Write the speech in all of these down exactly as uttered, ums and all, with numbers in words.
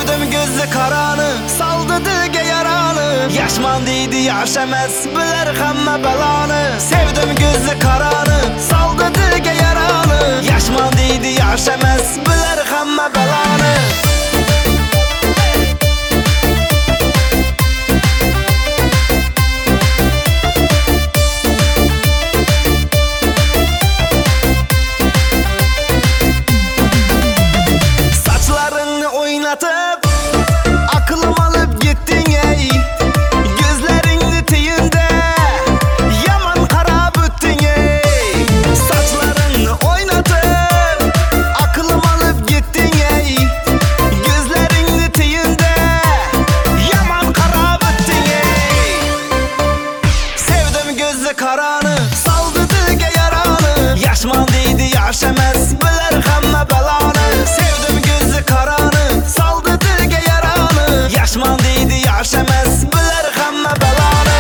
Sevdim gözü karanı, saldı dige yaranı. Yaşman deydi yaş emes, biler hamma belanı. Sevdim gözü karanı, saldı dige yaranı. Yaşman deydi yaş emes, biler hamma belanı. Saçlarını oynatıp aklım alıp gittin ey. Gözlerini teyinde yaman kara büttün ey. Saçlarını oynatıp aklım alıp gittin ey. Gözlerini teyinde yaman kara büttün ey. Sevdim gözü karanı, saldı dige yaranı. Yaşman deydi yaş emes, biler hamma belanı. Sevdim gözü karanı, saldı dige yaranı. Yaşman deydi yaş emes, biler hamma belanı.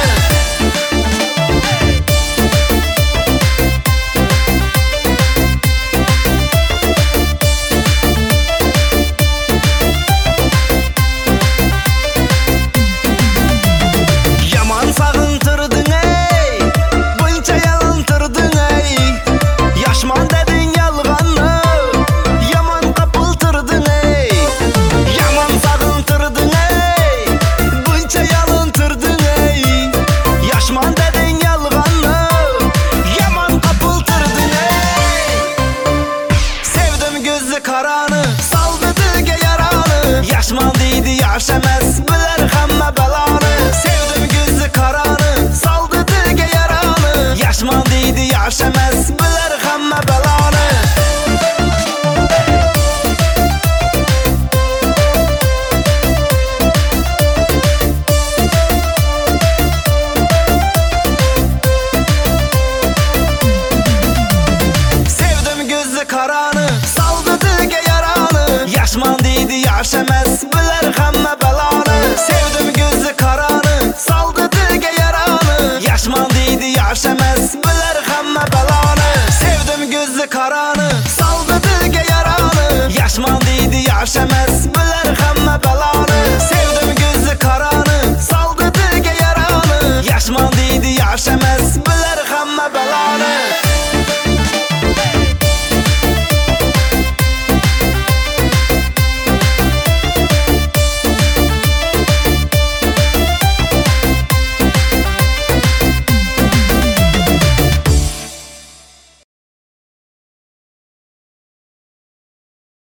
Yaman sağıntırdın ey, bunca yalantırdın ey. Yaşman dedin yalganlı, yaman kapıltırdın ey. Yaman sağıntırdın ey, bunca yalantırdın ey. Yaşman dedin yalganlı, yaman kapıltırdın ey. Sevdim gözü karanı, saldı dige yaranı. Yaşman deydi yaş emes, biler hamma belanı. Sevdim gözü karanı, saldı dige yaranı. Yaşman deydi yaş emes, biler hamma belanı. Sevdim gözü karanı, saldı dige yaranı. Yaşman deydi yaş emes, biler hamma belanı. Sevdim gözü karanı, saldı dige yaranı. Yaşman deydi yaş emes, biler hamma belanı. Sevdim gözü karanı.